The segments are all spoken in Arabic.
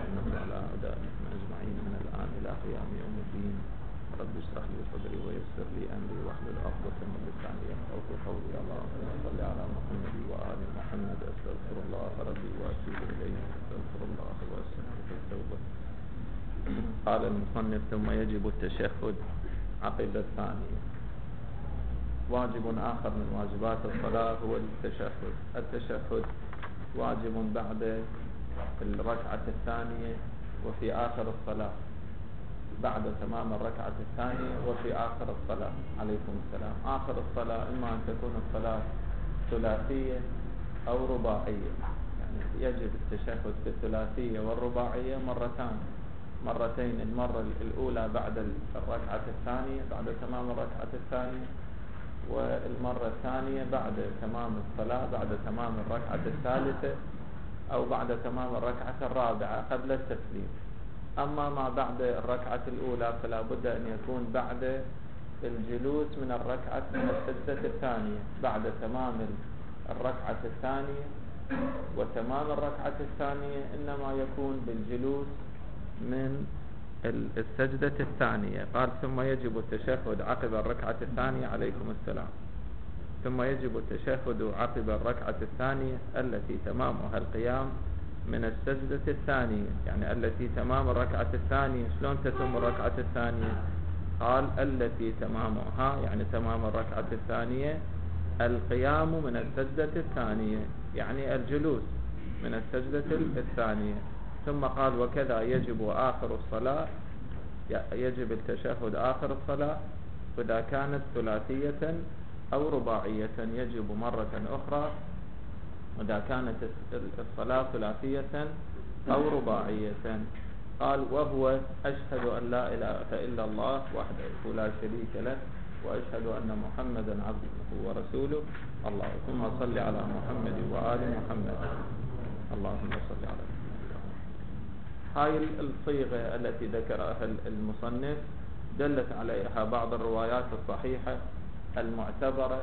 إنه على أعدائهم أجمعين من الآن إلى قيام يوم الدين. رب اشرح لي صدري ويسر لي أمري واحلل عقدة من لساني يفقهوا قولي. اللهم صل على محمد وآل محمد. أستغفر الله ربي وأتوب إليه. أستغفر الله وأستغفر التوبة. قال المصنف: ثم يجب التشهد عقب الثانية. واجب آخر من واجبات الصلاة هو التشهد. التشهد واجب بعد الركعة الثانية وفي آخر الصلاة، بعد تمام الركعة الثانية وفي آخر الصلاة. عليكم السلام. آخر الصلاة إما أن تكون الصلاة ثلاثية أو رباعية، يعني يجب التشهد في الثلاثية والرباعية مرتين. المرة الأولى بعد الركعة الثانية، بعد تمام الركعة الثانية، والمرة الثانية بعد تمام الصلاة، بعد تمام الركعة الثالثة أو بعد تمام الركعة الرابعة قبل التسليم. أما ما بعد الركعة الأولى فلا بد أن يكون بعد الجلوس من السجدة الثانية، بعد تمام الركعة الثانية. وتمام الركعة الثانية إنما يكون بالجلوس من السجدة الثانية. قال: ثم يجب التشهد عقب الركعة الثانية. عليكم السلام. ثم يجب التشهد عقب الركعة الثانية التي تمامها القيام من السجدة الثانية، يعني التي تمام الركعة الثانية. شلون تتم الركعة الثانية؟ قال: التي تمامها، يعني تمام الركعة الثانية، القيام من السجدة الثانية، يعني الجلوس من السجدة الثانية. ثم قال: وكذا يجب آخر الصلاة، يجب التشهد آخر الصلاة، إذا كانت ثلاثية أو رباعية يجب مرة أخرى، إذا كانت الصلاة ثلاثية أو رباعية. قال: وهو أشهد أن لا إله إلا الله وحده لا شريك له وأشهد أن محمدا عبده ورسوله. اللهم صل على محمد وآل محمد. اللهم صل على محمد. هاي الصيغة التي ذكرها المصنف دلت عليها بعض الروايات الصحيحة المعتبرة،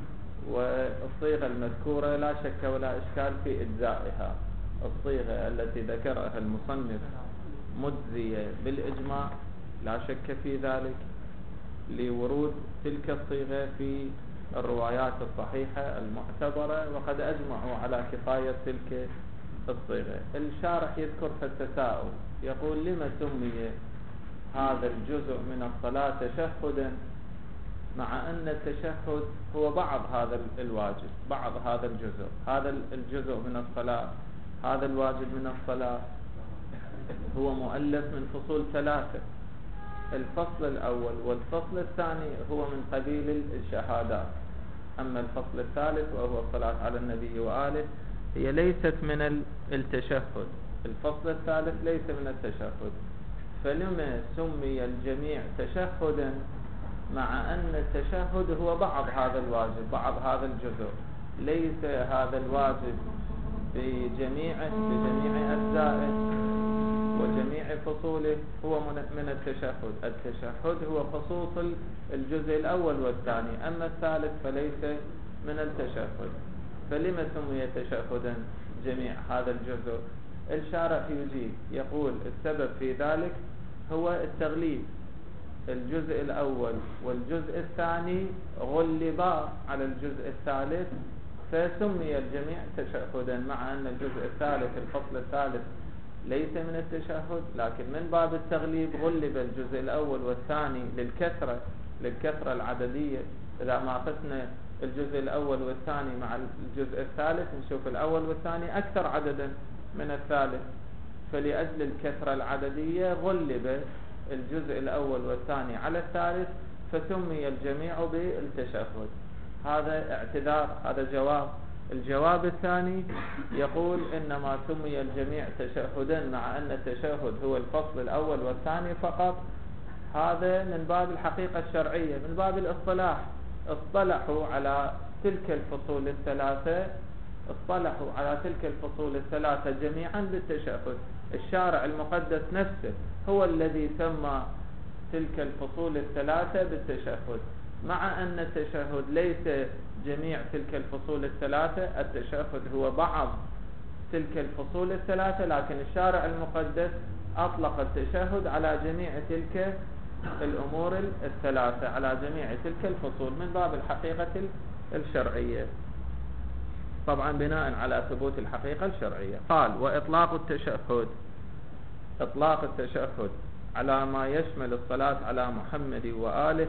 والصيغة المذكورة لا شك ولا إشكال في إجزائها. الصيغة التي ذكرها المصنف مجزية بالإجماع، لا شك في ذلك، لورود تلك الصيغة في الروايات الصحيحة المعتبرة، وقد أجمعوا على كفاية تلك الصيغة. الشارح يذكر في التساؤل، يقول: لما سمي هذا الجزء من الصلاة تشهدا، مع أن التشهد هو بعض هذا الواجب، بعض هذا الجزء، هذا الجزء من الصلاة، هذا الواجب من الصلاة هو مؤلف من فصول ثلاثة. الفصل الأول والفصل الثاني هو من قبيل الشهادات، أما الفصل الثالث وهو الصلاة على النبي وآله هي ليست من التشهد. الفصل الثالث ليس من التشهد، فلما سمي الجميع تشهدا مع أن التشهد هو بعض هذا الواجب، بعض هذا الجزء، ليس هذا الواجب بجميع أجزائه وجميع فصوله هو من التشهد. التشهد هو خصوص الجزء الأول والثاني، أما الثالث فليس من التشهد. فلما سمي تشهدا جميع هذا الجزء؟ الشارح يجيب، يقول: السبب في ذلك هو التغليب. الجزء الأول والجزء الثاني غلبا على الجزء الثالث، فسمي الجميع تشهدا، مع أن الجزء الثالث الفصل الثالث ليس من التشهد، لكن من باب التغليب غلب الجزء الأول والثاني للكثرة العددية. إذا ما قسنا الجزء الأول والثاني مع الجزء الثالث نشوف الأول والثاني أكثر عددا من الثالث، فلأجل الكثرة العددية غلب الجزء الأول والثاني على الثالث، فسمي الجميع بالتشهد. هذا اعتذار، هذا جواب. الجواب الثاني يقول: إنما سمي الجميع تشهدا مع أن التشهد هو الفصل الأول والثاني فقط. هذا من باب الحقيقة الشرعية، من باب الاصطلاح. اصطلحوا على تلك الفصول الثلاثة، اصطلحوا على تلك الفصول الثلاثة جميعا بالتشهد. الشارع المقدس نفسه هو الذي سمى تلك الفصول الثلاثة بالتشهد، مع أن التشهد ليس جميع تلك الفصول الثلاثة. التشهد هو بعض تلك الفصول الثلاثة، لكن الشارع المقدس أطلق التشهد على جميع تلك الأمور الثلاثة، على جميع تلك الفصول من باب الحقيقة الشرعية، طبعا بناء على ثبوت الحقيقة الشرعية. قال: وإطلاق التشهد على ما يشمل الصلاة على محمد وآله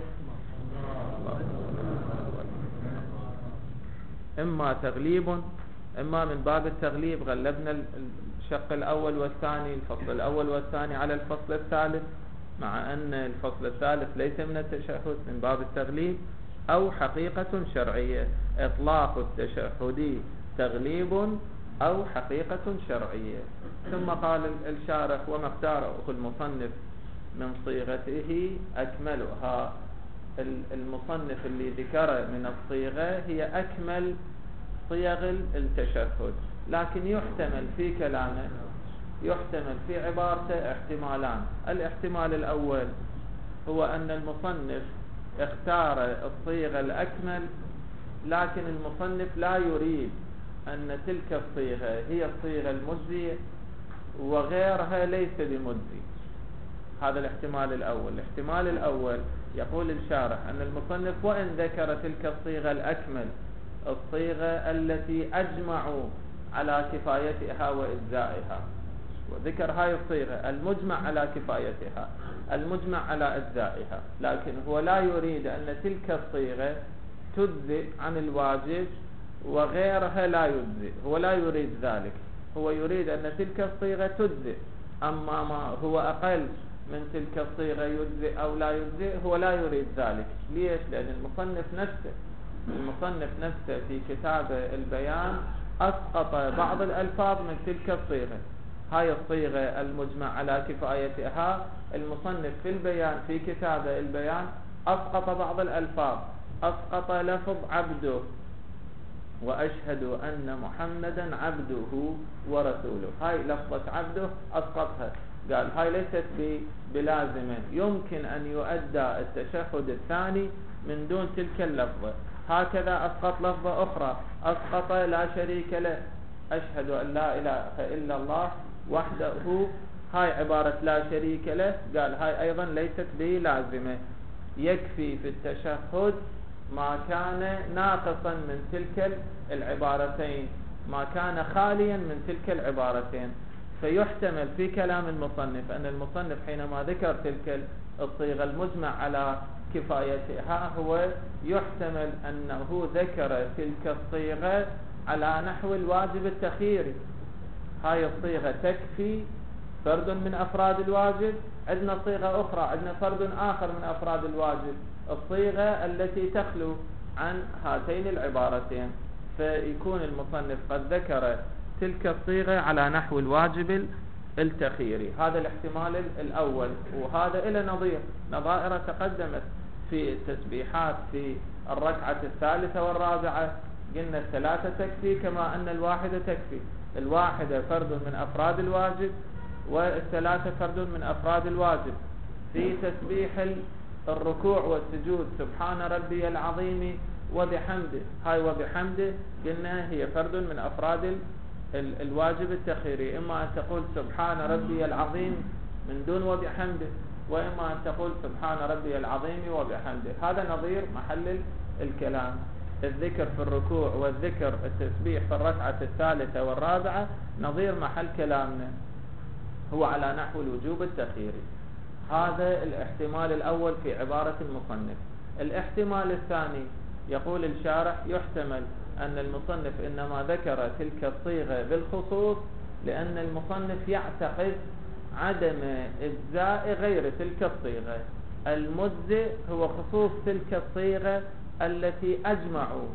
إما تغليب، إما من باب التغليب، غلبنا الشق الأول والثاني، الفصل الأول والثاني على الفصل الثالث، مع أن الفصل الثالث ليس من التشهد، من باب التغليب، أو حقيقة شرعية. إطلاق التشهد تغليب أو حقيقة شرعية. ثم قال الشارح: وما اختاره المصنف من صيغته أكملها. المصنف اللي ذكر من الصيغة هي أكمل صيغ التشهد، لكن يحتمل في كلامه، يحتمل في عبارته احتمالان. الاحتمال الأول هو أن المصنف اختار الصيغة الأكمل، لكن المصنف لا يريد أن تلك الصيغة هي الصيغة المجزية وغيرها ليس بمجزي. هذا الاحتمال الأول. الاحتمال الأول يقول الشارح أن المصنف وإن ذكر تلك الصيغة الأكمل، الصيغة التي أجمعوا على كفايتها وإجزائها، وذكر هاي الصيغة المجمع على كفايتها، المجمع على إجزائها، لكن هو لا يريد أن تلك الصيغة تجزئ عن الواجب وغيرها لا يجزئ. هو لا يريد ذلك، هو يريد أن تلك الصيغة تجزئ، أما ما هو أقل من تلك الصيغة يجزئ أو لا يجزئ هو لا يريد ذلك. ليش؟ لأن المصنف نفسه في كتاب البيان أسقط بعض الألفاظ من تلك الصيغة. هاي الصيغة المجمع على كفايتها، المصنف في البيان في كتاب البيان أسقط بعض الألفاظ، أسقط لفظ عبده، وأشهد أن محمدا عبده ورسوله. هاي لفظة عبده أسقطها، قال هاي ليست بلازمة، يمكن أن يؤدى التشهد الثاني من دون تلك اللفظة. هكذا أسقط لفظة أخرى، أسقط لا شريك له، أشهد أن لا إله إلا الله وحده. هاي عبارة لا شريك له، قال هاي أيضا ليست بلازمة، يكفي في التشهد ما كان ناقصا من تلك العبارتين، ما كان خاليا من تلك العبارتين. فيحتمل في كلام المصنف أن المصنف حينما ذكر تلك الصيغة المجمع على كفايتها، هو يحتمل أنه ذكر تلك الصيغة على نحو الواجب التخييري. هاي الصيغة تكفي فرد من أفراد الواجب، عندنا صيغة أخرى، عندنا فرد آخر من أفراد الواجب، الصيغة التي تخلو عن هاتين العبارتين. فيكون المصنف قد ذكر تلك الصيغة على نحو الواجب التخييري. هذا الاحتمال الأول، وهذا إلى نظائر تقدمت في التسبيحات في الركعة الثالثة والرابعة. قلنا الثلاثة تكفي كما أن الواحدة تكفي، الواحدة فرد من أفراد الواجب والثلاثة فرد من أفراد الواجب. في تسبيح الركوع والسجود سبحان ربي العظيم وبحمده، هاي وبحمده قلنا هي فرد من أفراد الواجب التخييري، إما أن تقول سبحان ربي العظيم من دون وبحمده، وإما أن تقول سبحان ربي العظيم وبحمده. هذا نظير محل الكلام، الذكر في الركوع والذكر التسبيح في الركعة الثالثة والرابعة نظير محل كلامنا، هو على نحو الوجوب التخييري. هذا الاحتمال الأول في عبارة المصنف. الاحتمال الثاني يقول الشارح يحتمل أن المصنف إنما ذكر تلك الصيغة بالخصوص لأن المصنف يعتقد عدم إجزاء غير تلك الصيغة. المجزئ هو خصوص تلك الصيغة التي أجمعوا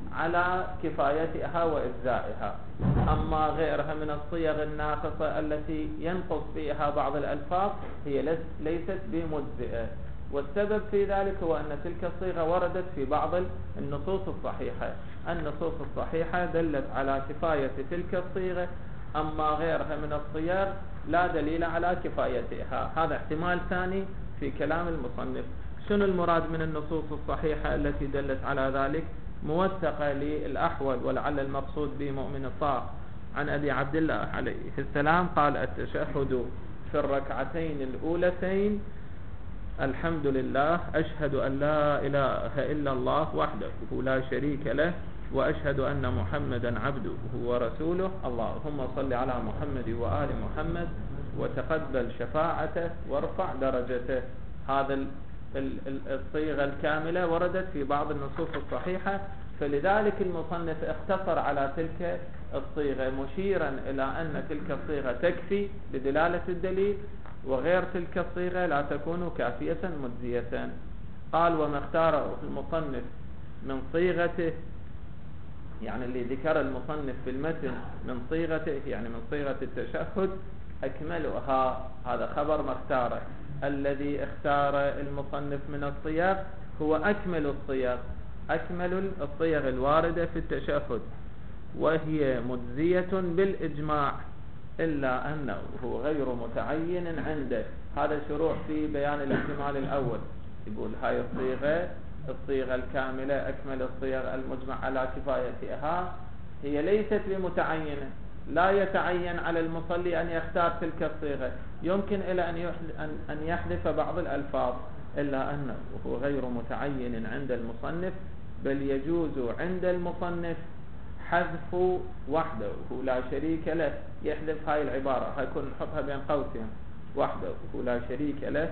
على كفايتها وإجزائها، أما غيرها من الصيغ الناقصة التي ينقص فيها بعض الألفاظ هي ليست بمجزئة. والسبب في ذلك هو أن تلك الصيغة وردت في بعض النصوص الصحيحة، النصوص الصحيحة دلت على كفاية تلك الصيغة، أما غيرها من الصيغ لا دليل على كفايتها. هذا احتمال ثاني في كلام المصنف. شنو المراد من النصوص الصحيحة التي دلت على ذلك؟ موثقة للأحول، ولعل المقصود به مؤمن الطاق، عن أبي عبد الله عليه السلام قال: التشهد في الركعتين الأولتين: الحمد لله، أشهد أن لا إله إلا الله وحده لا شريك له، وأشهد أن محمدا عبده ورسوله، اللهم صل على محمد وآل محمد وتقبل شفاعته وارفع درجته. هذا الصيغة الكاملة وردت في بعض النصوص الصحيحة، فلذلك المصنف اختصر على تلك الصيغة، مشيرا إلى أن تلك الصيغة تكفي لدلالة الدليل، وغير تلك الصيغة لا تكون كافية مجزية. قال: وما اختاره المصنف من صيغته، يعني اللي ذكر المصنف في المتن من صيغته، يعني من صيغة التشهد، أكملها. هذا خبر ما اختاره. الذي اختار المصنف من الصيغ هو أكمل الصيغ، أكمل الصيغ الواردة في التشهد، وهي مجزية بالإجماع، إلا أنه هو غير متعين عنده. هذا شروع في بيان الاحتمال الأول. يقول هاي الصيغة الكاملة، أكمل الصيغ المجمع على كفايتها، هي ليست بمتعينة، لا يتعين على المصلي أن يختار تلك الصيغة، يمكن إلى أن يحذف بعض الألفاظ، إلا أنه هو غير متعين عند المصنف، بل يجوز عند المصنف حذف وحده لا شريك له. يحذف هاي العبارة، هيكون نحطها بين قوسين: وحده لا شريك له،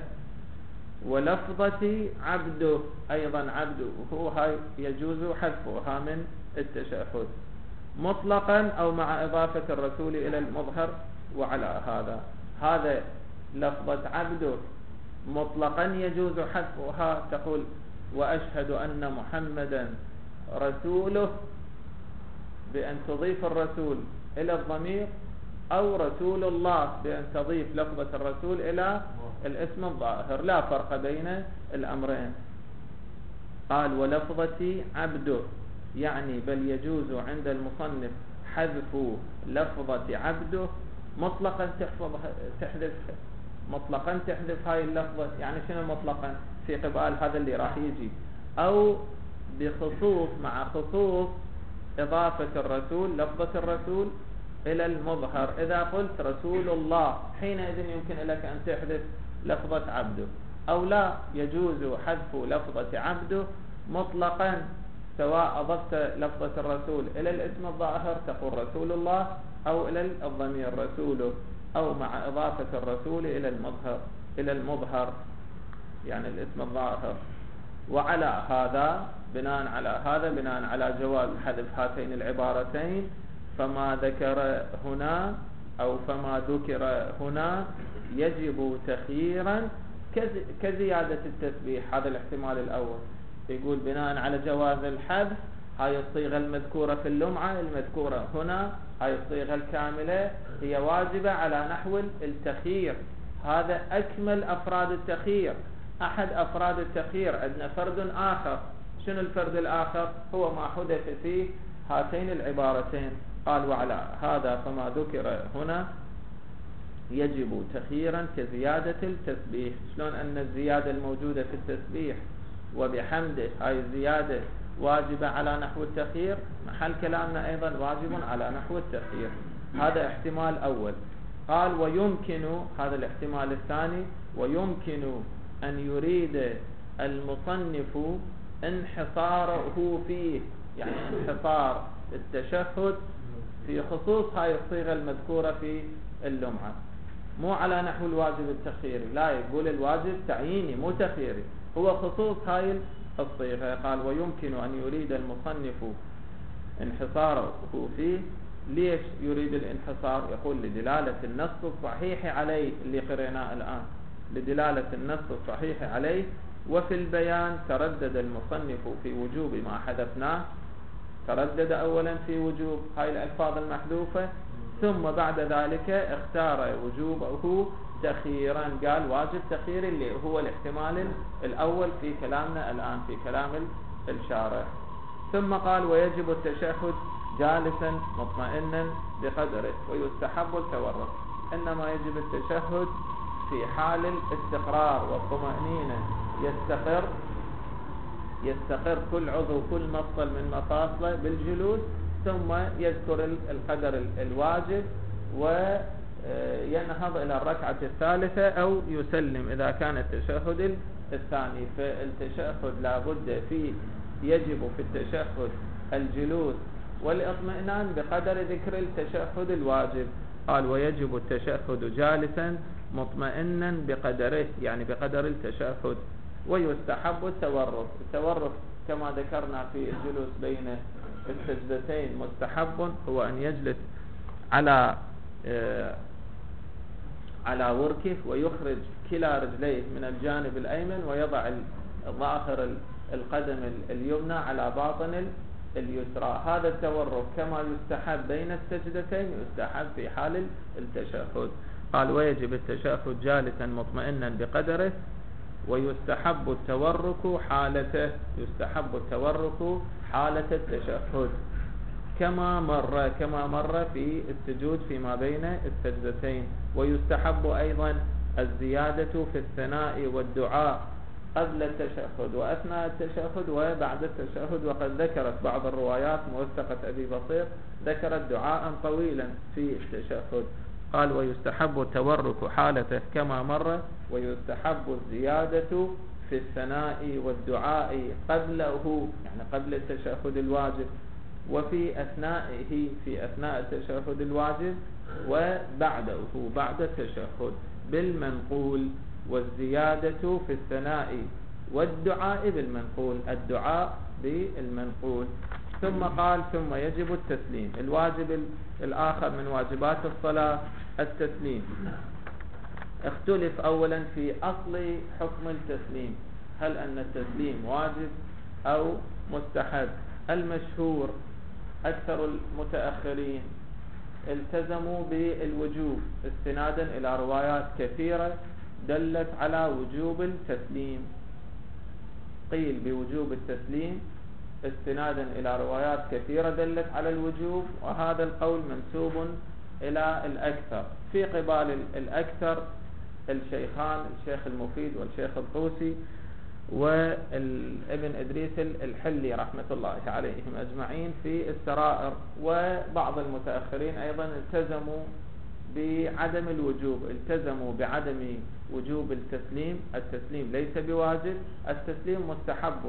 ولفظة عبده، أيضا عبده هو هاي يجوز حذفها من التشهد مطلقا أو مع إضافة الرسول إلى المظهر. وعلى هذا لفظة عبده مطلقا يجوز حذفها، تقول: وأشهد أن محمدا رسوله، بأن تضيف الرسول إلى الضمير، أو رسول الله بأن تضيف لفظة الرسول إلى الاسم الظاهر، لا فرق بين الأمرين. قال: ولفظة عبده، يعني بل يجوز عند المصنف حذف لفظة عبده مطلقا، تحذف هاي اللفظة. يعني شنو مطلقا؟ في قبال هذا اللي راح يجي، أو بخصوص، مع خصوص إضافة الرسول، لفظة الرسول إلى المظهر. إذا قلت رسول الله، حينئذ يمكن لك أن تحذف لفظة عبده، أو لا يجوز حذف لفظة عبده مطلقا، سواء أضفت لفظة الرسول إلى الاسم الظاهر تقول رسول الله، أو إلى الضمير رسوله، أو مع إضافة الرسول إلى المظهر يعني الاسم الظاهر. وعلى هذا، بناء على جواز حذف هاتين العبارتين، فما ذكر هنا يجب تخييرا كزيادة التسبيح. هذا الاحتمال الأول. يقول بناء على جواز الحذف، هاي الصيغة المذكورة في اللمعة المذكورة هنا، هاي الصيغة الكاملة هي واجبة على نحو التخيير. هذا أكمل أفراد التخيير. أحد أفراد التخيير عندنا فرد آخر. شنو الفرد الآخر؟ هو ما حدث فيه هاتين العبارتين. قال: وعلى هذا فما ذكر هنا يجب تخييرا كزيادة التسبيح. شلون أن الزيادة الموجودة في التسبيح وبحمده هاي الزيادة واجبة على نحو التخيير، محل كلامنا أيضا واجب على نحو التخيير. هذا احتمال أول. قال: ويمكن، هذا الاحتمال الثاني، ويمكن أن يريد المصنف انحصاره فيه، يعني انحصار التشهد في خصوص هاي الصيغة المذكورة في اللمعة، مو على نحو الواجب التخييري، لا، يقول الواجب تعييني مو تخييري، هو خصوص هاي الصيغة. قال: ويمكن أن يريد المصنف انحصاره فيه. ليش يريد الانحصار؟ يقول: لدلالة النص الصحيح عليه، اللي قرأناه الآن، لدلالة النص الصحيح عليه. وفي البيان تردد المصنف في وجوب ما حذفناه، تردد أولا في وجوب هاي الألفاظ المحذوفة، ثم بعد ذلك اختار وجوبه تخييرا، قال واجب تخيير، اللي هو الاحتمال الأول في كلامنا الآن، في كلام الشارح. ثم قال: ويجب التشهد جالسا مطمئنا بقدره، ويستحب التورك. إنما يجب التشهد في حال الاستقرار والطمأنينة، يستقر كل عضو، كل مفصل من مفاصله بالجلوس، ثم يذكر القدر الواجب وينهض إلى الركعة الثالثة أو يسلم إذا كان التشهد الثاني. فالتشهد لا بد فيه، يجب في التشهد الجلوس والاطمئنان بقدر ذكر التشهد الواجب. قال ويجب التشهد جالسا مطمئنا بقدره، يعني بقدر التشهد. ويستحب التورك كما ذكرنا في الجلوس بين السجدتين. مستحب هو أن يجلس على وركه ويخرج كلا رجليه من الجانب الأيمن ويضع ظاهر القدم اليمنى على باطن اليسرى. هذا التورك كما يستحب بين السجدتين يستحب في حال التشهد. قال ويجب التشهد جالسا مطمئنا بقدره، ويستحب التورك حالته، يستحب التورك حالة التشهد كما مر في السجود فيما بين السجدتين. ويستحب أيضا الزيادة في الثناء والدعاء قبل التشهد وأثناء التشهد وبعد التشهد. وقد ذكرت بعض الروايات موثقة أبي بصير ذكرت دعاء طويلا في التشهد. قال ويستحب التورك حالته كما مر، ويستحب الزيادة في الثناء والدعاء قبله، يعني قبل التشهد الواجب، وفي أثنائه في أثناء التشهد الواجب وبعده بعد التشهد بالمنقول، والزيادة في الثناء والدعاء بالمنقول، الدعاء بالمنقول. ثم قال ثم يجب التسليم. الواجب الآخر من واجبات الصلاة التسليم. اختلف أولا في أصل حكم التسليم، هل أن التسليم واجب أو مستحب. المشهور أكثر المتأخرين التزموا بالوجوب استنادا إلى روايات كثيرة دلت على وجوب التسليم. قيل بوجوب التسليم استنادا إلى روايات كثيرة دلت على الوجوب، وهذا القول منسوب إلى الأكثر. في قبال الأكثر الشيخان الشيخ المفيد والشيخ الطوسي والابن إدريس الحلي رحمة الله عليهم أجمعين في السرائر. وبعض المتأخرين أيضا التزموا بعدم الوجوب، التزموا بعدم وجوب التسليم. التسليم ليس بواجب، التسليم مستحب.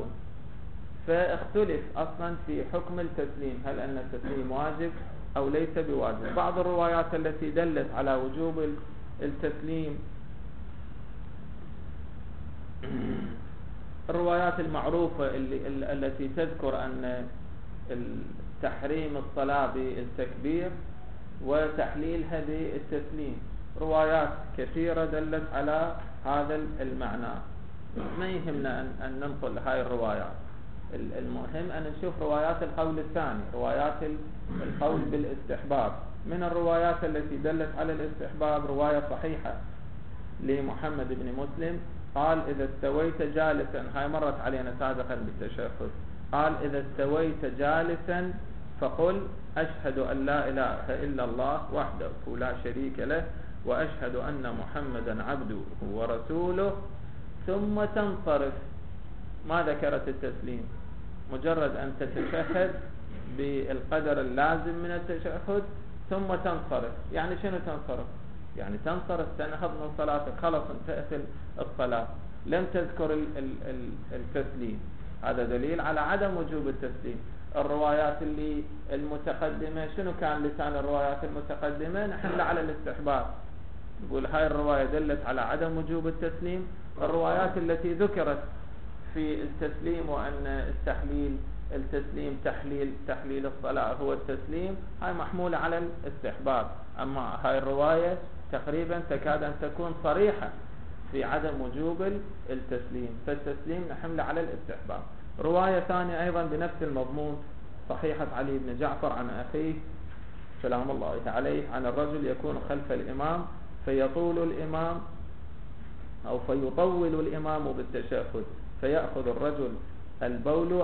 فاختلف أصلا في حكم التسليم، هل أن التسليم واجب أو ليس بواجب. بعض الروايات التي دلت على وجوب التسليم الروايات المعروفة التي تذكر أن تحريم الصلاة بالتكبير وتحليلها بالتسليم، روايات كثيرة دلت على هذا المعنى. ما يهمنا أن ننقل هاي الروايات، المهم أن نشوف روايات القول الثاني، روايات القول بالاستحباب. من الروايات التي دلت على الاستحباب رواية صحيحة لمحمد بن مسلم قال إذا استويت جالسا، هاي مرت علينا سابقا بالتشهد، قال إذا استويت جالسا فقل أشهد أن لا إله إلا الله وحده لا شريك له وأشهد أن محمدا عبده ورسوله، ثم تنصرف. ما ذكرت التسليم، مجرد أن تتشهد بالقدر اللازم من التشهد ثم تنصرف. يعني شنو تنصرف؟ يعني تنصرف تنهض من صلاتك، خلص انتهت الصلاة، لم تذكر التسليم. هذا دليل على عدم وجوب التسليم. الروايات اللي المتقدمة شنو كان لسان الروايات المتقدمة؟ نحل على الاستحباب، نقول هاي الرواية دلت على عدم وجوب التسليم. الروايات التي ذكرت في التسليم وأن التسليم تحليل الصلاة هو التسليم، هاي محمولة على الاستحباب. أما هاي الرواية تقريبا تكاد أن تكون صريحة في عدم وجوب التسليم، فالتسليم نحمل على الاستحباب. رواية ثانية أيضا بنفس المضمون صحيحة علي بن جعفر عن أخيه سلام الله عليه عن الرجل يكون خلف الإمام فيطول الإمام أو فيطول الإمام بالتشهد، فيأخذ الرجل البول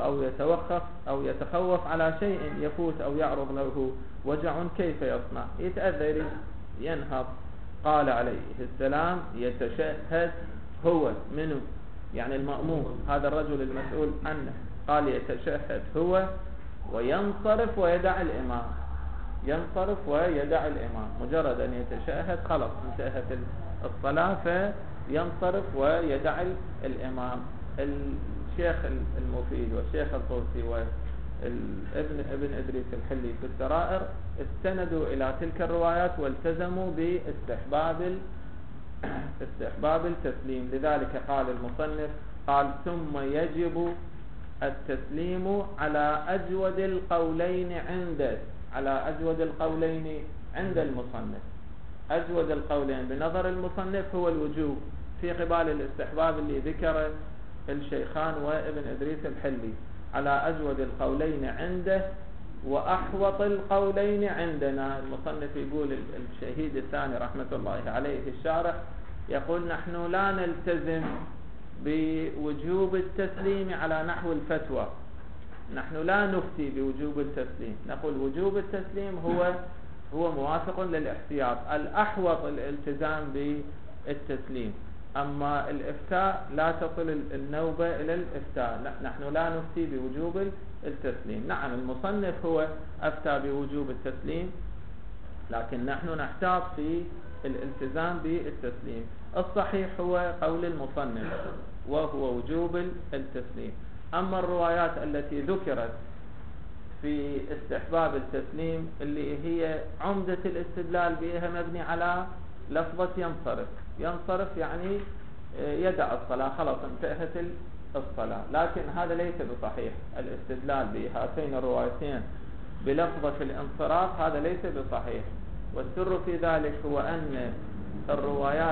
أو يتخوف على شيء يفوت أو يعرض له وجع، كيف يصنع؟ يتأذى ينهض. قال عليه السلام يتشهد هو منه، يعني المأموم، هذا الرجل المسؤول عنه، قال يتشهد هو وينصرف ويدع الإمام، ينصرف ويدع الإمام، مجرد أن يتشهد خلاص انتهت الصلاة فينصرف ويدع الإمام. الشيخ المفيد والشيخ الطوسي ابن إدريس الحلي في السرائر استندوا إلى تلك الروايات والتزموا باستحباب التسليم. لذلك قال المصنف قال ثم يجب التسليم على أجود القولين عند المصنف. أجود القولين بنظر المصنف هو الوجوب في قبال الاستحباب اللي ذكر الشيخان وابن إدريس الحلي، على أجود القولين عنده وأحوط القولين عندنا. المصنف يقول الشهيد الثاني رحمة الله عليه الشارح يقول نحن لا نلتزم بوجوب التسليم على نحو الفتوى، نحن لا نفتي بوجوب التسليم، نقول وجوب التسليم هو موافق للاحتياط، الأحوط الالتزام بالتسليم، أما الإفتاء لا تصل النوبة إلى الإفتاء، نحن لا نفتي بوجوب التسليم. نعم المصنف هو أفتى بوجوب التسليم، لكن نحن نحتاط في الالتزام بالتسليم. الصحيح هو قول المصنف وهو وجوب التسليم. أما الروايات التي ذكرت في استحباب التسليم اللي هي عمدة الاستدلال بها مبني على لفظة ينصرف يعني يدع الصلاة خلاص انتهت الصلاة، لكن هذا ليس بصحيح. الاستدلال بهاتين الروايتين بلفظة الانصراف هذا ليس بصحيح، والسر في ذلك هو أن الروايات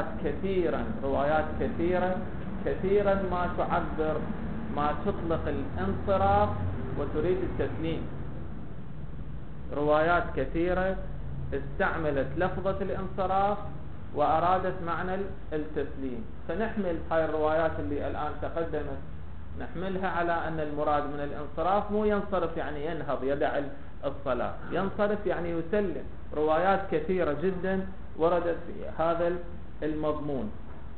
كثيرا ما تطلق الانصراف وتريد التسليم. روايات كثيرة استعملت لفظة الانصراف وأرادت معنى التسليم، فنحمل هاي الروايات اللي الآن تقدمت نحملها على أن المراد من الانصراف مو ينصرف يعني ينهض يدع الصلاة، ينصرف يعني يسلم. روايات كثيرة جدا وردت في هذا المضمون.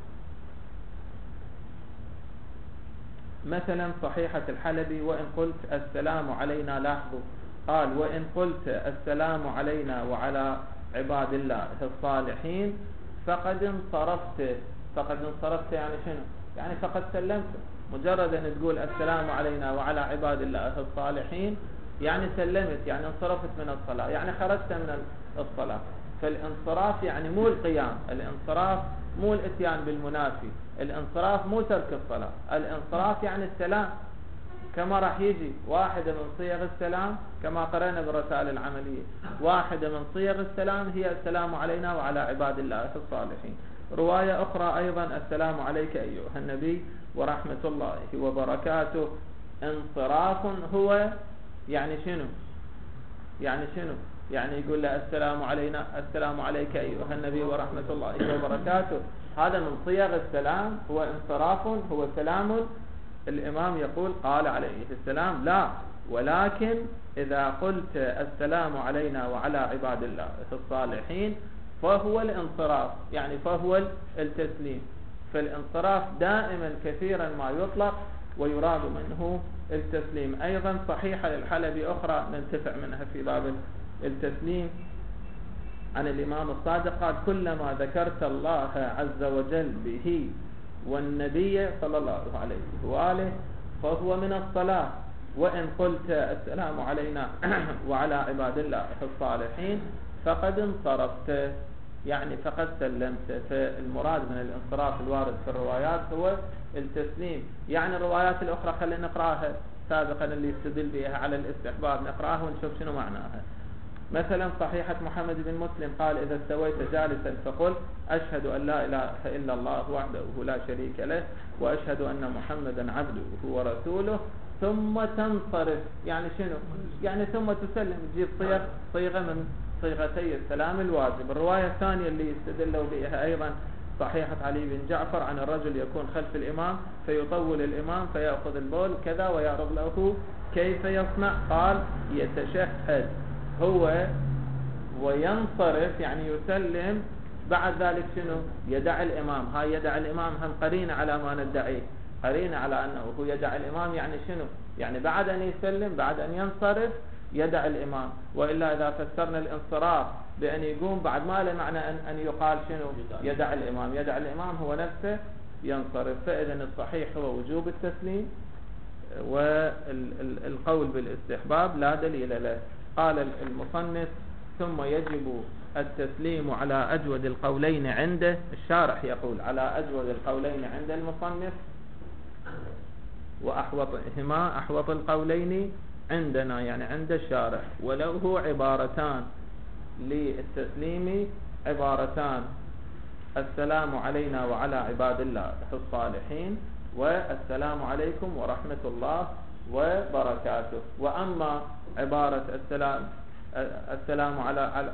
مثلا صحيحة الحلبي وإن قلت السلام علينا، لاحظوا قال وإن قلت السلام علينا وعلى عباد الله الصالحين فقد انصرفت يعني شنو؟ يعني فقد سلمت. مجرد أن تقول السلام علينا وعلى عباد الله الصالحين يعني سلمت، يعني انصرفت من الصلاة، يعني خرجت من الصلاة. فالانصراف يعني مو القيام، الانصراف مو الاتيان بالمنافي، الانصراف مو ترك الصلاة، الانصراف يعني السلام، كما راح يجي واحدة من صيغ السلام كما قرأنا بالرسائل العملية، واحدة من صيغ السلام هي السلام علينا وعلى عباد الله الصالحين. رواية أخرى أيضا السلام عليك أيها النبي ورحمة الله وبركاته. انصراف هو يعني شنو؟ يعني يقول له السلام علينا، السلام عليك أيها النبي ورحمة الله وبركاته، هذا من صيغ السلام، هو انصراف، هو سلام. الإمام يقول قال عليه السلام لا، ولكن إذا قلت السلام علينا وعلى عباد الله الصالحين فهو الانصراف، يعني فهو التسليم. فالانصراف دائما كثيرا ما يطلق ويراد منه التسليم. أيضا صحيحة للحلبي أخرى ننتفع منها في باب التسليم عن الإمام الصادق قال كلما ذكرت الله عز وجل به والنبي صلى الله عليه وآله فهو من الصلاة، وإن قلت السلام علينا وعلى عباد الله الصالحين فقد انصرفت، يعني فقد سلمت. فالمراد من الانصراف الوارد في الروايات هو التسليم. يعني الروايات الأخرى خلينا نقرأها سابقا اللي يستدل بها على الاستحباب، نقرأها ونشوف شنو معناها. مثلا صحيحة محمد بن مسلم قال إذا استويت جالسا فقل أشهد أن لا إله إلا الله وحده لا شريك له وأشهد أن محمدا عبده ورسوله ثم تنصرف. يعني شنو؟ يعني ثم تسلم، تجيب صيغة من صيغتي السلام الواجب. الرواية الثانية اللي يستدلوا بها أيضا صحيحة علي بن جعفر عن الرجل يكون خلف الإمام فيطول الإمام فيأخذ البول كذا ويعرض له كيف يصنع، قال يتشهد هو وينصرف يعني يسلم، بعد ذلك شنو؟ يدع الإمام. هاي يدع الإمام هم قرينة على ما ندعيه، قرينة على أنه هو يدع الإمام، يعني شنو؟ يعني بعد أن يسلم، بعد أن ينصرف يدع الإمام. وإلا إذا فسرنا الانصراف بأن يقوم بعد ما له معنى أن يقال شنو يدع الإمام. يدع الإمام هو نفسه ينصرف. فإذا الصحيح هو وجوب التسليم، والقول بالاستحباب لا دليل له. قال المصنف ثم يجب التسليم على أجود القولين عنده. الشارح يقول على أجود القولين عند المصنف، وأحوطهما أحوط القولين عندنا يعني عند الشارح. وله عبارتان للتسليم، عبارتان: السلام علينا وعلى عباد الله الصالحين، والسلام عليكم ورحمة الله وبركاته. وأما عبارة السلام على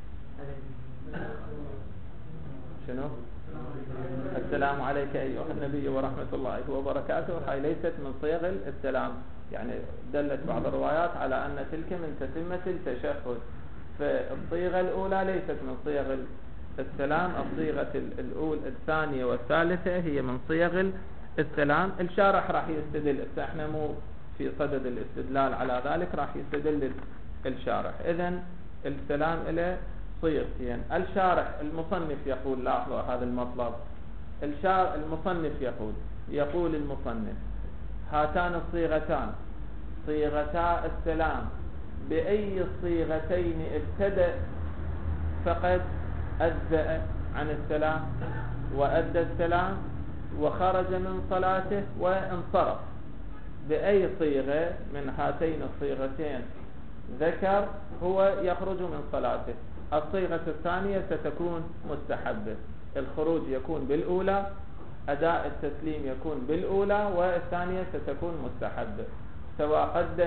شنو السلام عليك أيها النبي ورحمة الله وبركاته، هاي ليست من صيغ السلام. يعني دلت بعض الروايات على أن تلك من تتمة التشهد، فالصيغة الأولى ليست من صيغ السلام. الصيغة الأولى الثانية والثالثة هي من صيغ السلام. الشارح راح يستدل، احنا مو في صدد الاستدلال على ذلك، راح يستدل الشارح. إذن السلام إلى صيغتين. الشارح المصنف يقول، لاحظوا هذا المطلب، المصنف يقول المصنف: هاتان الصيغتان صيغتا السلام، بأي الصيغتين ابتدأ فقد أجزأ عن السلام وأدى السلام وخرج من صلاته وانصرف. بأي صيغة من هاتين الصيغتين ذكر هو يخرج من صلاته. الصيغة الثانية ستكون مستحبة، الخروج يكون بالأولى، أداء التسليم يكون بالأولى، والثانية ستكون مستحبة. سواء قدم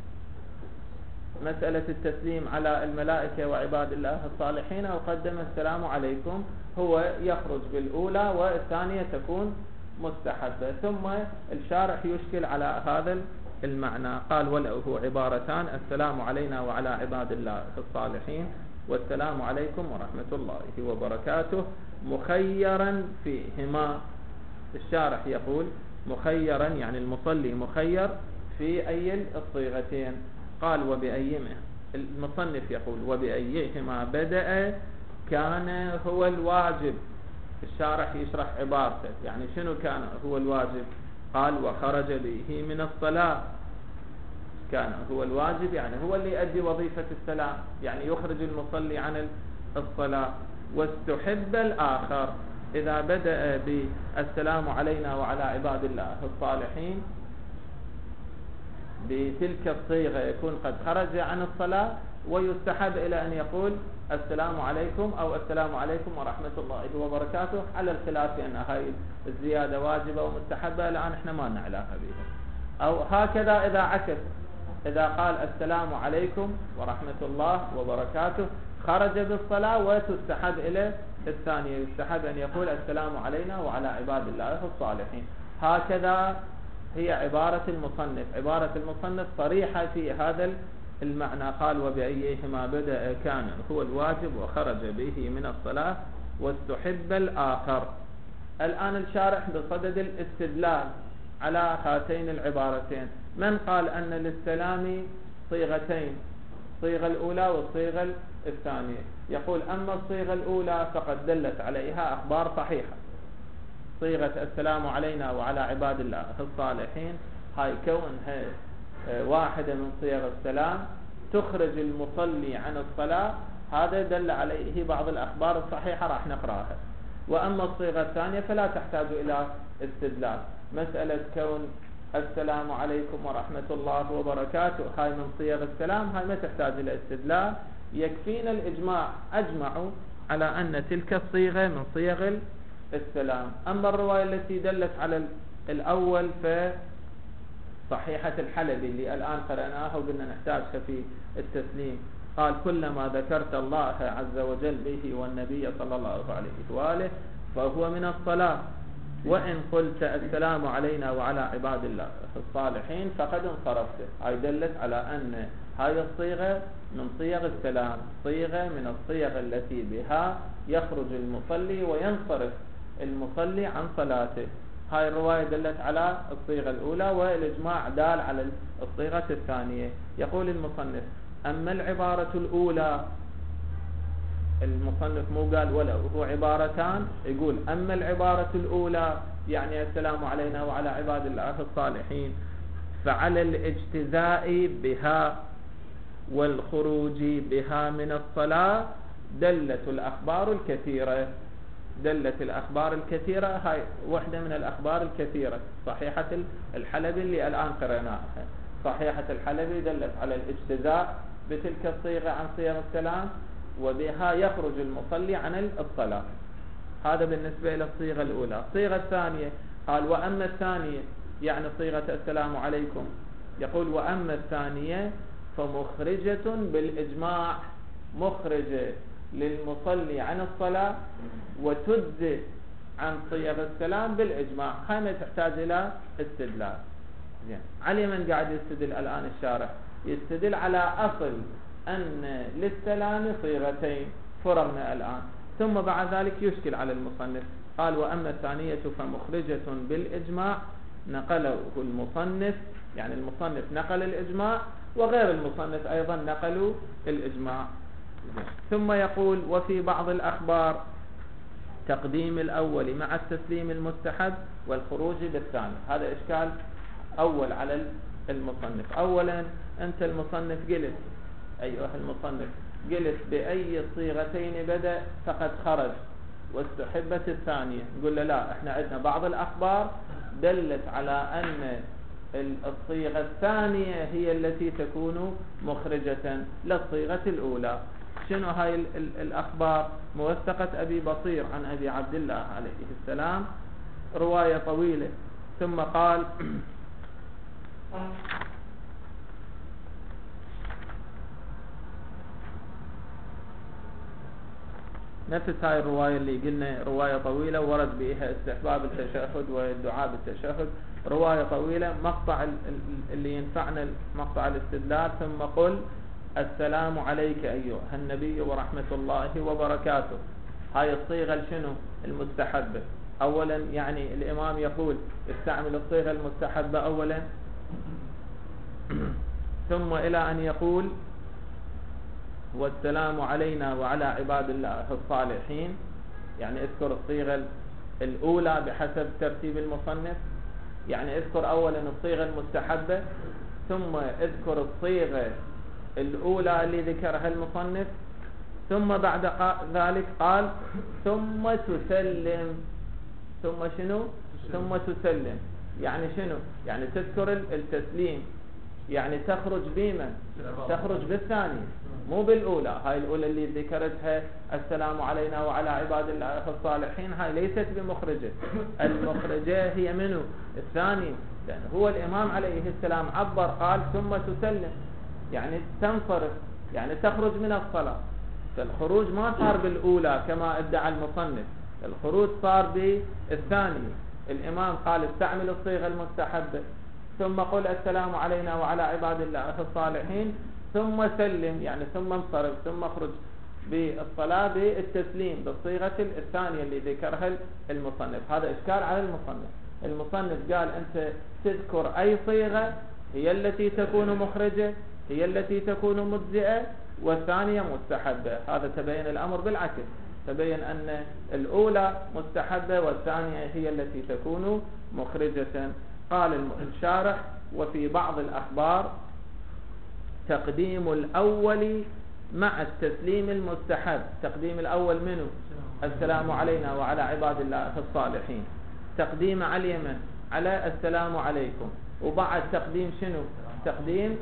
مسألة التسليم على الملائكة وعباد الله الصالحين أو قدم السلام عليكم، هو يخرج بالأولى والثانية تكون مستحبة. ثم الشارح يشكل على هذا المعنى، قال: وله عبارتان: السلام علينا وعلى عباد الله الصالحين، والسلام عليكم ورحمة الله وبركاته، مخيرا فيهما. الشارح يقول مخيرا يعني المصلي مخير في أي الصيغتين. قال: وبأيهما، المصنف يقول: وبأيهما بدأ كان هو الواجب. الشارح يشرح عبارته، يعني شنو كان هو الواجب؟ قال: وخرج به من الصلاة. كان هو الواجب يعني هو اللي يؤدي وظيفة السلام، يعني يخرج المصلي عن الصلاة. واستحب الآخر، إذا بدأ بالسلام علينا وعلى عباد الله الصالحين بتلك الصيغة يكون قد خرج عن الصلاة، ويستحب إلى أن يقول السلام عليكم أو السلام عليكم ورحمة الله وبركاته، على الخلاف لأن هاي الزيادة واجبة ومستحبة، الآن احنا ما نعلاها بها. أو هكذا إذا عكس، إذا قال السلام عليكم ورحمة الله وبركاته خرج بالصلاة، وتستحب إلى الثانية، يستحب أن يقول السلام علينا وعلى عباد الله الصالحين. هكذا هي عبارة المصنف. عبارة المصنف صريحة في هذا المعنى. قال: وبأيهما بدأ كان هو الواجب وخرج به من الصلاة، واستحب الآخر. الآن الشارح بصدد الاستدلال على هاتين العبارتين. من قال أن للسلام صيغتين، الصيغة الأولى والصيغة الثانية؟ يقول: أما الصيغة الأولى فقد دلت عليها أخبار صحيحة. صيغة السلام علينا وعلى عباد الله الصالحين، هاي كونها واحدة من صيغ السلام تخرج المصلي عن الصلاة، هذا دل عليه بعض الأخبار الصحيحة راح نقراها. وأما الصيغة الثانية فلا تحتاج إلى استدلال. مسألة كون السلام عليكم ورحمة الله وبركاته هاي من صيغ السلام، هاي ما تحتاج إلى استدلال، يكفينا الإجماع. أجمعوا على أن تلك الصيغة من صيغ السلام. أما الرواية التي دلت على الأول فصحيحة الحلبي اللي الآن قرأناها وقلنا نحتاجها في التسليم، قال: كلما ذكرت الله عز وجل به والنبي صلى الله عليه وآله فهو من الصلاة، وإن قلت السلام علينا وعلى عباد الله الصالحين فقد انصرفت. هاي دلت على أن هاي الصيغة من صيغ السلام، صيغة من الصيغ التي بها يخرج المصلي وينصرف المصلي عن صلاته. هاي الرواية دلت على الصيغة الأولى، والإجماع دال على الصيغة الثانية. يقول المصنف: أما العبارة الأولى، المصنف مو قال ولا، هو عبارتان، يقول: أما العبارة الأولى يعني السلام علينا وعلى عباد الله الصالحين، فعلى الاجتزاء بها والخروج بها من الصلاة دلت الأخبار الكثيرة. دلت الأخبار الكثيرة، هاي واحدة من الأخبار الكثيرة. صحيحة الحلبي اللي الآن قرأناها، صحيحة الحلبي دلت على الاجتزاء بتلك الصيغة عن صيغ السلام، وبها يخرج المصلي عن الصلاة. هذا بالنسبة إلى الصيغة الأولى. الصيغة الثانية قال: وأما الثانية يعني صيغة السلام عليكم، يقول: وأما الثانية فمخرجة بالإجماع، مخرجة للمصلي عن الصلاة، وتجزئ عن صيغ السلام بالإجماع. هاي ما تحتاج إلى استدلال. زين، علي من قاعد يستدل الآن الشارح؟ يستدل على أصل أن للسلام صيغتين، فرغنا الآن، ثم بعد ذلك يشكل على المصنف. قال: وأما الثانية فمخرجة بالإجماع، نقله المصنف، يعني المصنف نقل الإجماع، وغير المصنف أيضا نقلوا الإجماع. ثم يقول: وفي بعض الأخبار تقديم الأول مع التسليم المستحب والخروج بالثاني. هذا إشكال أول على المصنف. أولا أنت المصنف قلت، أيها المصنف قلت بأي صيغتين بدأ فقد خرج واستحبت الثانية. نقول له: لا، احنا عندنا بعض الأخبار دلت على أن الصيغة الثانية هي التي تكون مخرجة للصيغة الأولى. شنو هاي الأخبار؟ موثقة أبي بصير عن أبي عبد الله عليه السلام، رواية طويلة. ثم قال: نفس هاي الرواية اللي قلنا رواية طويلة ورد بها استحباب التشهد والدعاء بالتشهد، رواية طويلة. مقطع اللي ينفعنا مقطع الاستدلال: ثم قل السلام عليك أيها النبي ورحمة الله وبركاته. هاي الصيغة شنو؟ المستحبة. أولا يعني الإمام يقول استعمل الصيغة المستحبة أولا، ثم إلى أن يقول والسلام علينا وعلى عباد الله الصالحين، يعني اذكر الصيغة الأولى بحسب ترتيب المصنف. يعني اذكر أولا الصيغة المستحبة، ثم اذكر الصيغة الأولى اللي ذكرها المصنف، ثم بعد ذلك قال ثم تسلم. ثم شنو؟ ثم تسلم. يعني شنو؟ يعني تذكر التسليم، يعني تخرج بمن؟ تخرج بالثاني مو بالأولى. هاي الأولى اللي ذكرتها السلام علينا وعلى عباد الله الصالحين، هاي ليست بمخرجة. المخرجة هي منو؟ الثاني. لأن هو الإمام عليه السلام عبر قال ثم تسلم، يعني تنصرف، يعني تخرج من الصلاة. فالخروج ما صار بالأولى كما ادعى المصنف، الخروج صار بالثاني. الإمام قال استعمل الصيغة المستحبة، ثم قل السلام علينا وعلى عباد الله الصالحين، ثم سلم، يعني ثم انصرف، ثم اخرج بالصلاة بالتسليم بالصيغة الثانية اللي ذكرها المصنف. هذا إشكال على المصنف. المصنف قال أنت تذكر أي صيغة هي التي تكون مخرجة، هي التي تكون مجزئة، والثانية مستحبة. هذا تبين الأمر بالعكس، تبين أن الأولى مستحبة والثانية هي التي تكون مخرجة. قال الشارح: وفي بعض الأخبار تقديم الأول مع التسليم المستحب. تقديم الأول منه؟ السلام علينا وعلى عباد الله الصالحين. تقديم على اليمن على السلام عليكم، وبعد تقديم شنو؟ تقديم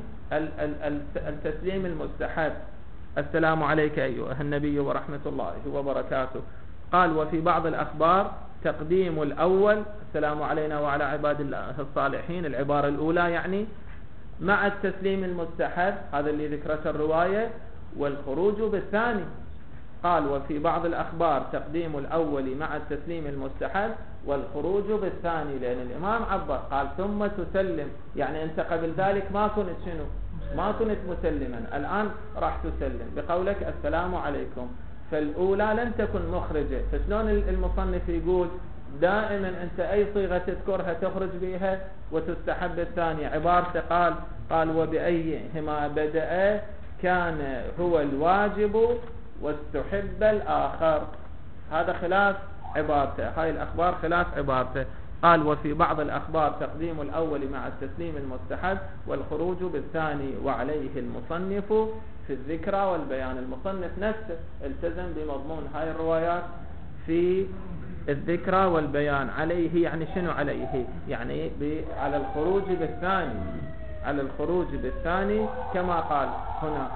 التسليم المستحب السلام عليك أيها النبي ورحمة الله وبركاته. قال: وفي بعض الأخبار تقديم الأول السلام علينا وعلى عباد الله الصالحين، العبارة الأولى يعني، مع التسليم المستحب، هذا اللي ذكرته الرواية، والخروج بالثاني. قال: وفي بعض الأخبار تقديم الأول مع التسليم المستحب والخروج بالثاني، لأن الإمام عبر قال ثم تسلم، يعني أنت قبل ذلك ما كنت شنو؟ ما كنت مسلما، الآن راح تسلم بقولك السلام عليكم. فالأولى لن تكن مخرجة. فشلون المصنف يقول دائما أنت أي صيغة تذكرها تخرج بها وتستحب الثانية. عبارته قال وبأيهما بدأ كان هو الواجب واستحب الآخر. هذا خلاف عبارته، هاي الأخبار خلاف عبارته. قال وفي بعض الأخبار تقديم الأول مع التسليم المستحب والخروج بالثاني، وعليه المصنف في الذكرى والبيان. المصنف نفسه التزم بمضمون هاي الروايات في الذكرى والبيان. عليه يعني شنو عليه؟ يعني على الخروج بالثاني، على الخروج بالثاني كما قال هنا،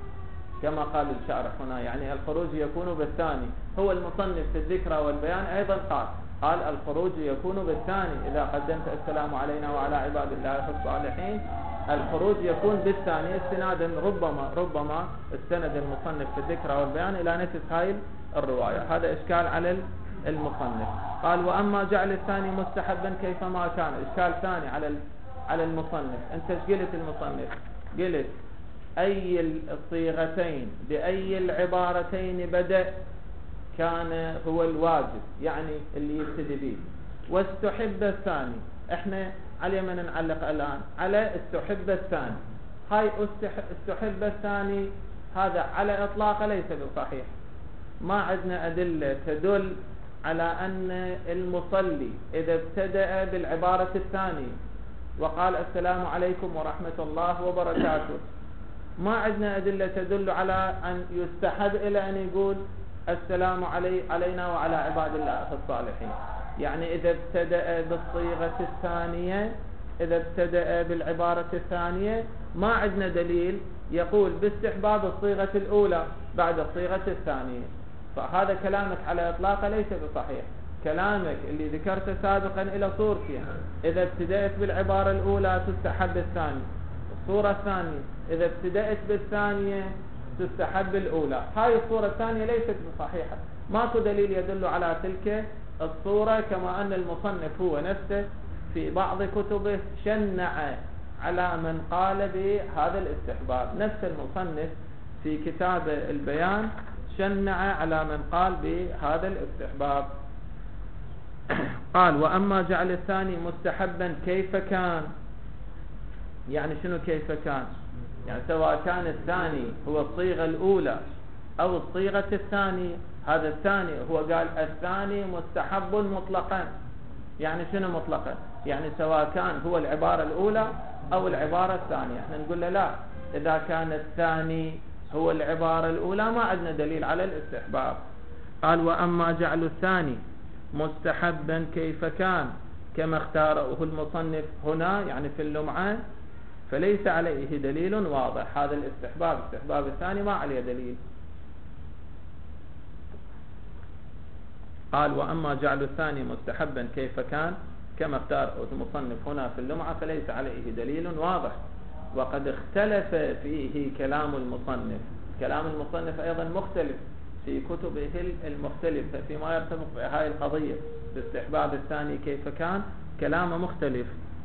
كما قال الشارح هنا، يعني الخروج يكون بالثاني. هو المصنف في الذكرى والبيان أيضا قال الخروج يكون بالثاني إذا قدمت السلام علينا وعلى عباد الله الصالحين. الخروج يكون بالثاني استنادا ربما استند المصنف في الذكرى والبيان إلى نفس هاي الرواية. هذا إشكال على المصنف. قال وأما جعل الثاني مستحبا كيفما كان. إشكال ثاني على المصنف. أنت ايش قلت المصنف؟ قلت أي الصيغتين بأي العبارتين بدأ كان هو الواجب، يعني اللي يبتدي به، واستحب الثاني. احنا على من نعلق الآن؟ على استحب الثاني. هاي استحب الثاني هذا على إطلاق ليس بصحيح. ما عندنا أدلة تدل على أن المصلي إذا ابتدأ بالعبارة الثانية وقال السلام عليكم ورحمة الله وبركاته، ما عندنا أدلة تدل على أن يستحب إلى أن يقول السلام علينا وعلى عباد الله الصالحين. يعني إذا ابتدأ بالصيغة الثانية، إذا ابتدأ بالعبارة الثانية، ما عندنا دليل يقول باستحباب الصيغة الأولى بعد الصيغة الثانية. فهذا كلامك على إطلاق ليس بصحيح. كلامك اللي ذكرته سابقا إلى صورتين، إذا ابتدأت بالعبارة الأولى تستحب الثانية، الصورة الثانية إذا ابتدأت بالثانية تستحب الأولى. هاي الصورة الثانية ليست بصحيحة، ماكو دليل يدل على تلك الصورة. كما أن المصنف هو نفسه في بعض كتبه شنع على من قال بهذا الاستحباب. نفس المصنف في كتاب البيان شنع على من قال بهذا الاستحباب. قال وأما جعل الثاني مستحبا كيف كان. يعني شنو كيف كان؟ يعني سواء كان الثاني هو الصيغة الأولى أو الصيغة الثانية. هذا الثاني هو قال الثاني مستحب مطلقا. يعني شنو مطلقا؟ يعني سواء كان هو العبارة الأولى أو العبارة الثانية. احنا نقول له لا، إذا كان الثاني هو العبارة الأولى ما عندنا دليل على الاستحباب. قال وأما جعل الثاني مستحبا كيف كان كما اختاره المصنف هنا، يعني في اللمعة، فليس عليه دليل واضح. هذا الاستحباب، استحباب الثاني ما عليه دليل. قال وأما جعل الثاني مستحبا كيف كان كما اختاره المصنف هنا في اللمعة فليس عليه دليل واضح، وقد اختلف فيه كلام المصنف. كلام المصنف أيضا مختلف في كتبه المختلفة فيما يرتبط بهذه القضية باستحباب الثاني كيف كان، كلامه مختلف.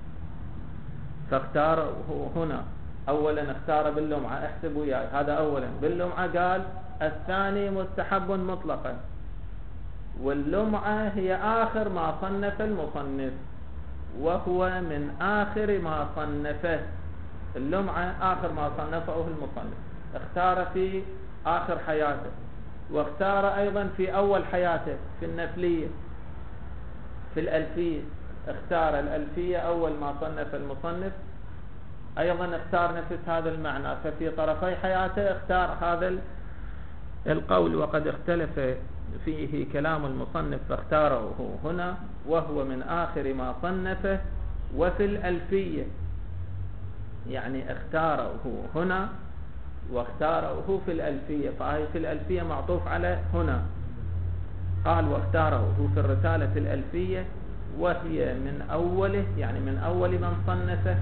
فاختاره هنا أولا، اختار باللمعة، احسبوا وياي، هذا أولا باللمعة قال الثاني مستحب مطلقا، واللمعة هي آخر ما صنف المصنف، وهو من آخر ما صنفه. اللمعة آخر ما صنفه المصنف، اختار في آخر حياته، واختار أيضا في أول حياته في النفلية في الألفية. اختار الألفية أول ما صنف المصنف، أيضا اختار نفس هذا المعنى. ففي طرفي حياته اختار هذا القول، وقد اختلف فيه كلام المصنف فاختاره هنا، وهو من آخر ما صنفه. وفي الألفية يعني اختاره هنا واختاره في الألفية، فهي في الألفية معطوف على هنا. قال واختاره في الرسالة الألفية، وهي من أوله، يعني من أول من صنفه.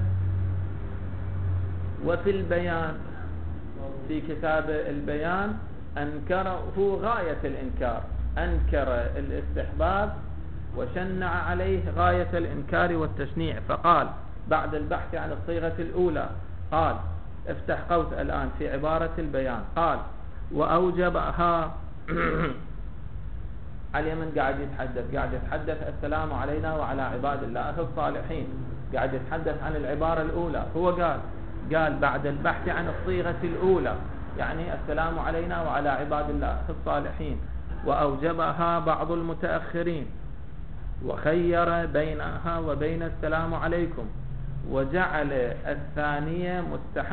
وفي البيان، في كتاب البيان، أنكره غاية الإنكار، أنكر الاستحباب وشنع عليه غاية الإنكار والتشنيع. فقال بعد البحث عن الصيغة الأولى، قال افتح قوس الآن في عبارة البيان، قال وأوجبها على اليمن قاعد يتحدث السلام علينا وعلى عباد الله الصالحين، قاعد يتحدث عن العبارة الأولى. هو قال بعد البحث عن الصيغة الأولى، يعني السلام علينا وعلى عباد الله الصالحين، وأوجبها بعض المتأخرين وخير بينها وبين السلام عليكم، وجعل الثانية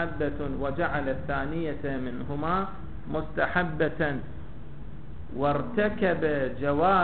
منهما مستحبة، وارتكب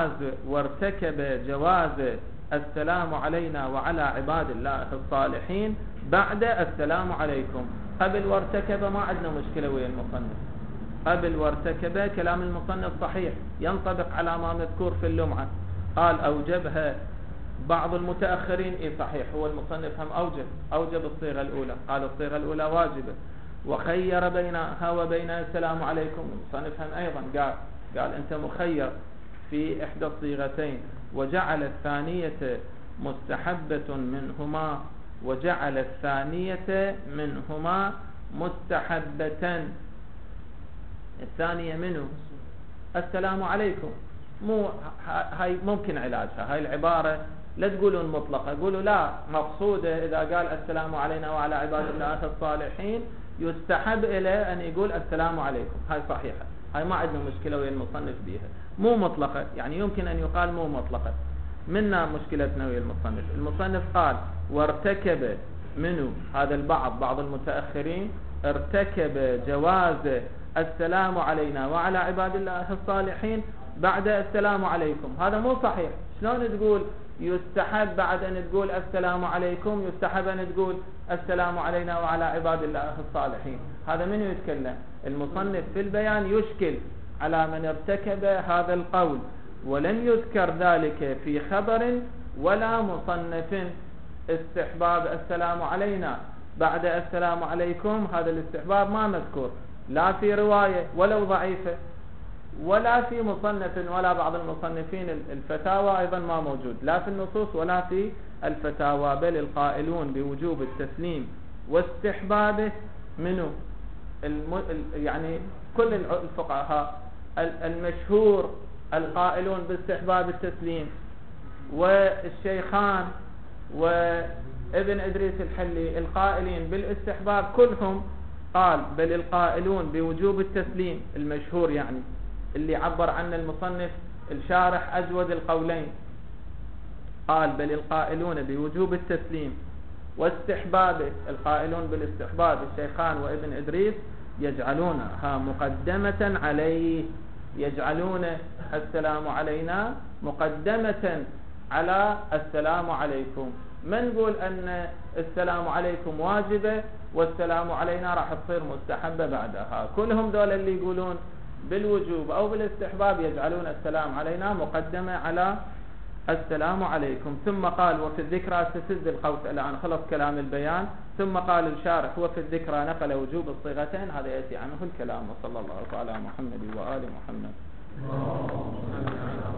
جواز السلام علينا وعلى عباد الله الصالحين بعد السلام عليكم. قبل وارتكب ما عندنا مشكلة ويا المصنف، قبل وارتكب كلام المصنف صحيح، ينطبق على ما مذكور في اللمعة. قال أوجبها بعض المتأخرين، صحيح، هو المصنف هم أوجب الصيغة الأولى، قال الصيغة الأولى واجبة، وخير بينها وبين السلام عليكم. المصنف هم أيضا قال أنت مخير في إحدى الصيغتين، وجعل الثانية مستحبة منهما مستحبة. الثانية منه السلام عليكم، مو هاي ممكن علاجها، هاي العبارة لا تقولون مطلقة، قولوا لا مقصودة إذا قال السلام علينا وعلى عباد الله الصالحين يستحب إليه أن يقول السلام عليكم. هاي صحيحة، هاي ما عندنا مشكلة ويا المصنف بيها، مو مطلقة، يعني يمكن أن يقال مو مطلقة. منا مشكلتنا ويا المصنف قال وارتكب منه هذا بعض المتأخرين ارتكب جواز السلام علينا وعلى عباد الله الصالحين بعد السلام عليكم. هذا مو صحيح. شلون تقول يستحب بعد أن تقول السلام عليكم يستحب أن تقول السلام علينا وعلى عباد الله الصالحين؟ هذا من يتكلم؟ المصنف في البيان يشكل على من ارتكب هذا القول، ولم يذكر ذلك في خبر ولا مصنف استحباب السلام علينا بعد السلام عليكم. هذا الاستحباب ما مذكور لا في رواية ولو ضعيفة، ولا في مصنف ولا بعض المصنفين. الفتاوى أيضا ما موجود لا في النصوص ولا في الفتاوى، بل القائلون بوجوب التسليم واستحبابه منه يعني كل الفقهاء المشهور القائلون باستحباب التسليم، والشيخان وابن إدريس الحلي القائلين بالاستحباب كلهم قال بل القائلون بوجوب التسليم المشهور، يعني اللي عبر عنه المصنف الشارح أجود القولين، قال بل القائلون بوجوب التسليم واستحبابه، القائلون بالاستحباب الشيخان وابن إدريس يجعلونها مقدمة عليه، يجعلون السلام علينا مقدمة على السلام عليكم. ما نقول أن السلام عليكم واجبة والسلام علينا راح تصير مستحبة بعدها. كلهم دول اللي يقولون بالوجوب أو بالاستحباب يجعلون السلام علينا مقدمة على السلام عليكم. ثم قال وفي الذكرى تسد القوس الآن خلص كلام البيان. ثم قال الشارح وفي الذكرى نقل وجوب الصيغتين، هذا يأتي عنه الكلام. وصلى الله على محمد وآل محمد.